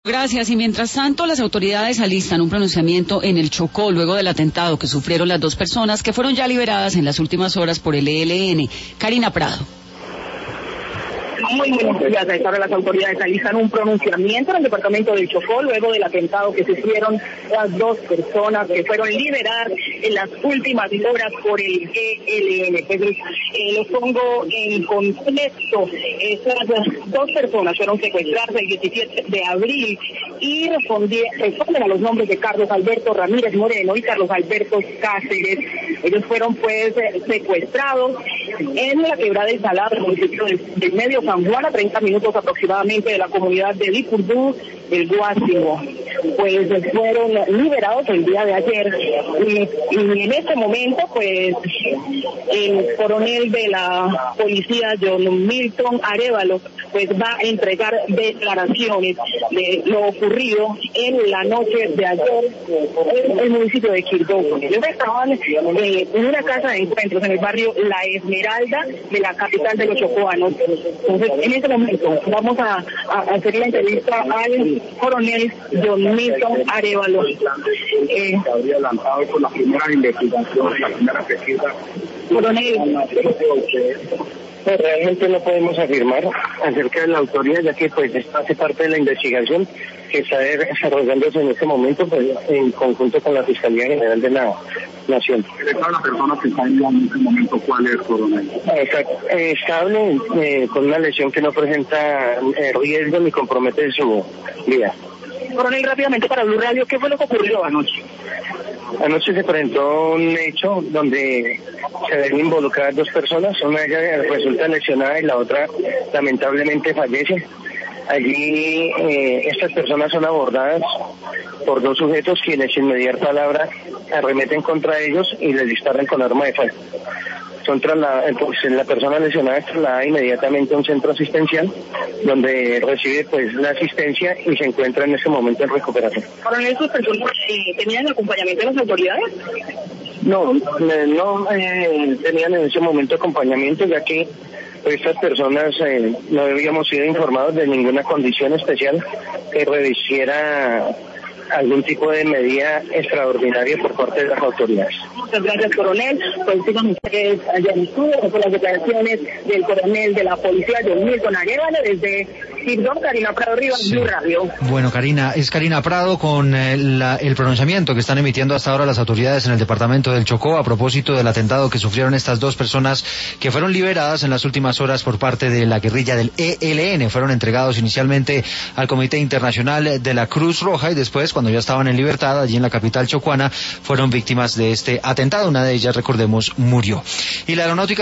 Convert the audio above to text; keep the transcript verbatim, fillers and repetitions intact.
Gracias. Y mientras tanto, las autoridades alistan un pronunciamiento en el Chocó luego del atentado que sufrieron las dos personas que fueron ya liberadas en las últimas horas por el E L N. Karina Prado. Muy buenos días. A esta hora las autoridades alistan un pronunciamiento en el departamento del Chocó luego del atentado que sufrieron las dos personas que fueron liberadas en las últimas horas por el E L N. Pues eh, los pongo en contexto. Estas dos personas fueron secuestradas el diecisiete de abril y responden a los nombres de Carlos Alberto Ramírez Moreno y Carlos Alberto Cáceres. Ellos fueron pues secuestrados en la quebrada del Salado, el municipio del, del Medio San Juan, a treinta minutos aproximadamente de la comunidad de Dipurdú, el Guásimo. Pues fueron liberados el día de ayer y, y en este momento pues el coronel de la policía, John Milton Arévalo, pues va a entregar declaraciones de lo ocurrido en la noche de ayer en el municipio de Quirboco. Ellos estaban eh, en una casa de encuentros en el barrio La Esmeralda de la capital de los chocoanos. Entonces, en este momento vamos a, a hacer la entrevista al coronel John Milton Arévalo. Eh, habría lanzado con la primera investigación, la primera pesquisa. Coronel, pues realmente no podemos afirmar acerca de la autoría, ya que pues esto hace parte de la investigación que está desarrollándose en este momento pues en conjunto con la Fiscalía General de la Nación. ¿De todas las personas que están en este momento cuál es, coronel? Está eh, estable, eh, con una lesión que no presenta eh, riesgo ni compromete su vida. coronel, rápidamente para Blue Radio, ¿qué fue lo que ocurrió anoche? Anoche se presentó un hecho donde se ven involucradas dos personas, una de ellas resulta lesionada y la otra lamentablemente fallece. Allí eh, estas personas son abordadas por dos sujetos quienes sin mediar palabra arremeten contra ellos y les disparan con arma de fuego. Son trasladadas, pues, la persona lesionada es trasladada inmediatamente a un centro asistencial donde recibe pues la asistencia y se encuentra en ese momento en recuperación. Coronel, ¿sus personas eh, tenían acompañamiento de las autoridades? No, no eh, tenían en ese momento acompañamiento, ya que estas personas eh, no habíamos sido informados de ninguna condición especial que revisiera algún tipo de medida extraordinaria por parte de las autoridades. Muchas gracias, coronel. Pues sigan ustedes allá en estudio con las declaraciones del coronel de la policía, John Milton Arévalo, desde Quirboco. Karina Prado Rivas, sí. Blue Radio. Bueno, Karina, es Karina Prado con eh, la, el pronunciamiento que están emitiendo hasta ahora las autoridades en el departamento del Chocó a propósito del atentado que sufrieron estas dos personas que fueron liberadas en las últimas horas por parte de la guerrilla del E L N. Fueron entregados inicialmente al Comité Internacional de la Cruz Roja y después, cuando ya estaban en libertad allí en la capital chocuana, fueron víctimas de este atentado. Una de ellas, recordemos, murió. Y la aeronáutica